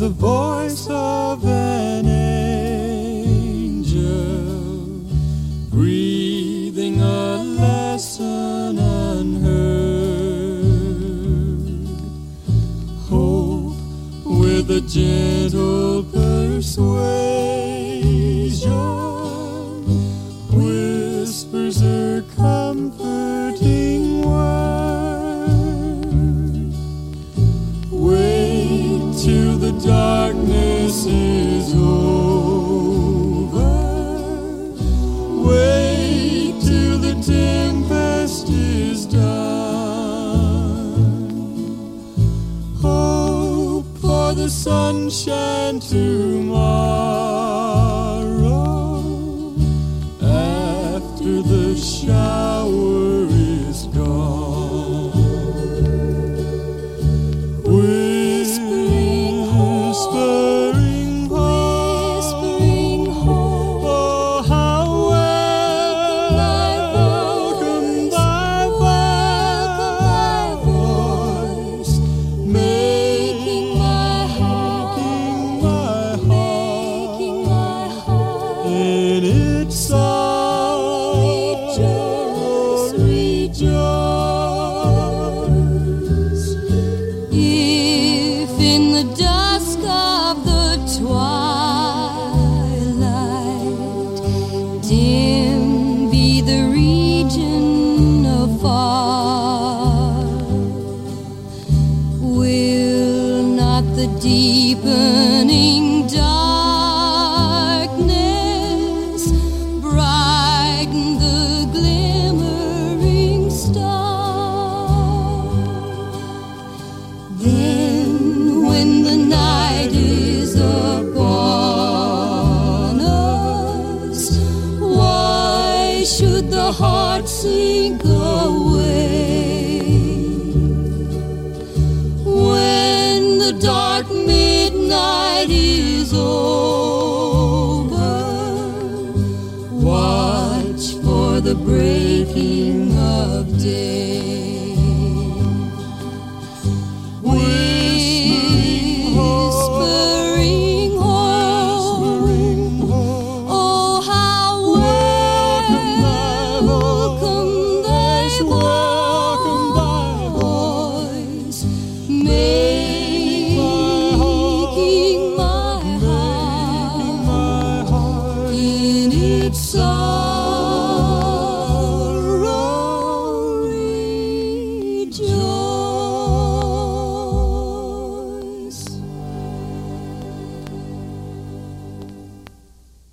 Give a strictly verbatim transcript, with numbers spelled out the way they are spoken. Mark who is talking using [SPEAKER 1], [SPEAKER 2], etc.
[SPEAKER 1] the voice of an angel, breathing a lesson unheard. Hope with a gentle persuasion whispers her comforting word. Wait till the darkness is over. Wait till the tempest is done. Hope for the sunshine tomorrow after the shower is gone. Whispering hope, whispering hope, oh how welcome thy voice, making my heart, making my heart in its song rejoice, rejoice.
[SPEAKER 2] If in the dusk of the twilight dim be the region afar, will not the deepening darkness brighten the glimmering star? Then when the night is upon us, why should the heart sink away? When the dark midnight is over, watch for the breaking of day.